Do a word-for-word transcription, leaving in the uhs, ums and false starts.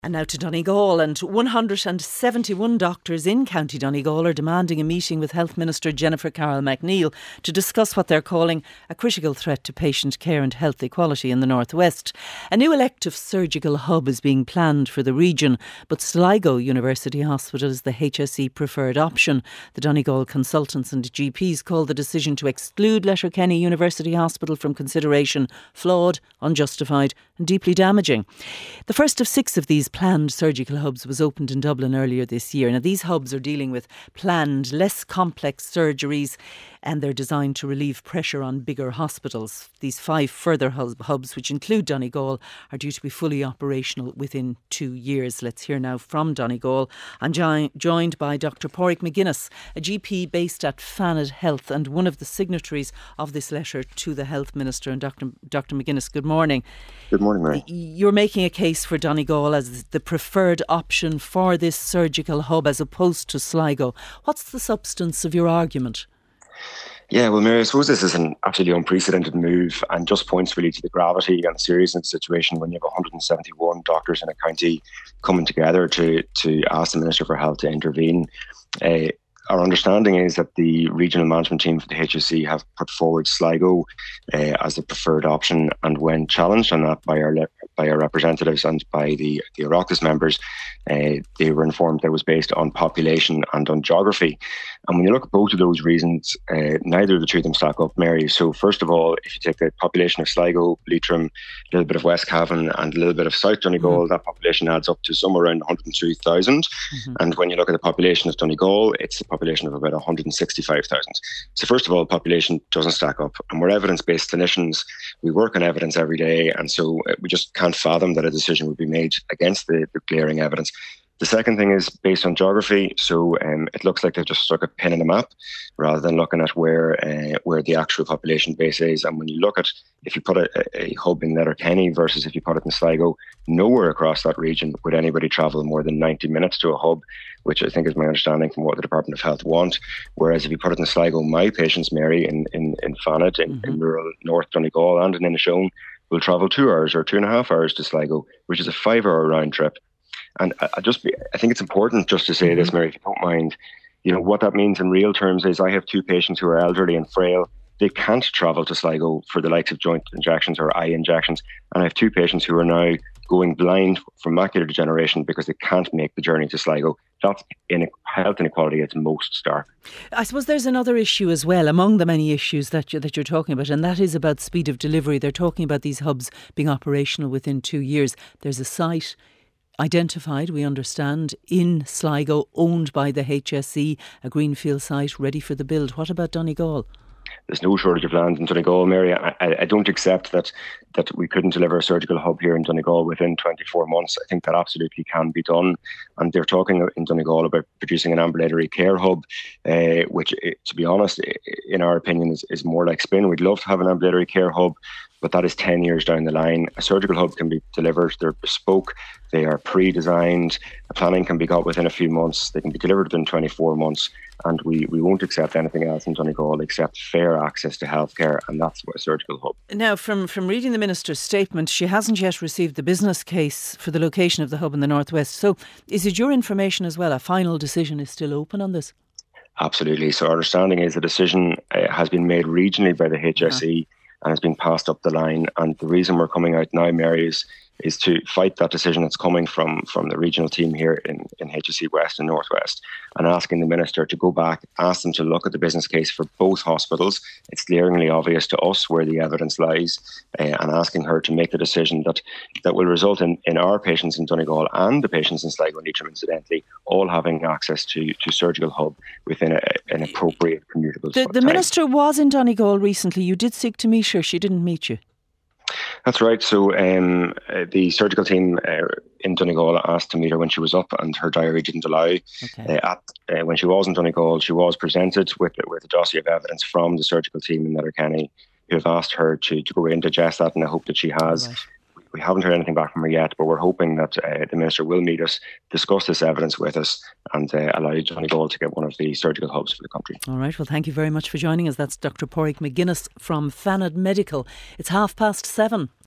And now to Donegal, and one hundred seventy-one doctors in County Donegal are demanding a meeting with Health Minister Jennifer Carroll MacNeill to discuss what they're calling a critical threat to patient care and health equality in the North West. A new elective surgical hub is being planned for the region, but Sligo University Hospital is the H S E preferred option. The Donegal consultants and G Ps call the decision to exclude Letterkenny University Hospital from consideration flawed, unjustified and deeply damaging. The first of six of these planned surgical hubs was opened in Dublin earlier this year. Now, these hubs are dealing with planned, less complex surgeries, and they're designed to relieve pressure on bigger hospitals. These five further hubs, which include Donegal, are due to be fully operational within two years. Let's hear now from Donegal. I'm jo- joined by Doctor Pádraig McGuinness, a G P based at Fanad Health and one of the signatories of this letter to the Health Minister. And Doctor Doctor McGuinness, good morning. Good morning, Mary. You're making a case for Donegal as the preferred option for this surgical hub as opposed to Sligo. What's the substance of your argument? Yeah, well, Mary, I suppose this is an absolutely unprecedented move and just points really to the gravity and seriousness of the situation when you have one hundred seventy-one doctors in a county coming together to, to ask the Minister for Health to intervene. Uh, Our understanding is that the regional management team for the H S E have put forward Sligo uh, as the preferred option, and when challenged on that by our le- by our representatives and by the the Oireachtas members, uh, they were informed that it was based on population and on geography. And when you look at both of those reasons, uh, neither of the two of them stack up, Mary. So first of all, if you take the population of Sligo, Leitrim, a little bit of West Cavan and a little bit of South Donegal, mm-hmm. that population adds up to somewhere around one hundred two thousand. Mm-hmm. And when you look at the population of Donegal, it's the population of about one hundred sixty-five thousand. So first of all, population doesn't stack up. And we're evidence-based clinicians. We work on evidence every day. And so we just can't fathom that a decision would be made against the, the glaring evidence. The second thing is based on geography. So um, it looks like they've just stuck a pin in the map rather than looking at where uh, where the actual population base is. And when you look at, if you put a, a hub in Letterkenny versus if you put it in Sligo, nowhere across that region would anybody travel more than ninety minutes to a hub, which I think is my understanding from what the Department of Health want. Whereas if you put it in Sligo, my patients, Mary, in, in, in Fanad, in, mm-hmm. in rural North Donegal and in Inishowen, will travel two hours or two and a half hours to Sligo, which is a five hour round trip. And I, I just, I think it's important just to say mm-hmm. this, Mary, if you don't mind. You know, what that means in real terms is I have two patients who are elderly and frail. They can't travel to Sligo for the likes of joint injections or eye injections. And I have two patients who are now going blind from macular degeneration because they can't make the journey to Sligo. That's in health inequality at its most stark. I suppose there's another issue as well, among the many issues that you're, that you're talking about, and that is about speed of delivery. They're talking about these hubs being operational within two years. There's a site identified, we understand, in Sligo, owned by the H S E, a greenfield site ready for the build. What about Donegal? There's no shortage of land in Donegal, Mary. I, I don't accept that that we couldn't deliver a surgical hub here in Donegal within twenty-four months. I think that absolutely can be done. And they're talking in Donegal about producing an ambulatory care hub, uh, which, to be honest, in our opinion, is, is more like spin. We'd love to have an ambulatory care hub, but that is ten years down the line. A surgical hub can be delivered. They're bespoke. They are pre-designed. The planning can be got within a few months. They can be delivered within twenty-four months. And we, we won't accept anything else in Donegal except fair access to healthcare. And that's what a surgical hub. Now, from, from reading the Minister's statement, she hasn't yet received the business case for the location of the hub in the North West. So is it your information as well? A final decision is still open on this? Absolutely. So our understanding is the decision uh, has been made regionally by the H S E. Uh-huh. And has been passed up the line. And the reason we're coming out now, Mary, is, is to fight that decision that's coming from, from the regional team here in, in H S E West and North West, and asking the Minister to go back, ask them to look at the business case for both hospitals. It's glaringly obvious to us where the evidence lies, uh, and asking her to make the decision that, that will result in, in our patients in Donegal and the patients in Sligo and Leitrim, incidentally, all having access to, to surgical hub within a, an appropriate commutable The, the time. Minister was in Donegal recently. You did seek to meet her. She didn't meet you. That's right. So um, uh, the surgical team uh, in Donegal asked to meet her when she was up, and her diary didn't allow. Okay. Uh, at, uh, when she was in Donegal, she was presented with with a dossier of evidence from the surgical team in Letterkenny, who have asked her to, to go in and digest that, and I hope that she has. Right. We haven't heard anything back from her yet, but we're hoping that uh, the Minister will meet us, discuss this evidence with us, and uh, allow Donegal to get one of the surgical hubs for the country. All right, well, thank you very much for joining us. That's Doctor Pádraig McGuinness from Fanad Medical. It's half past seven.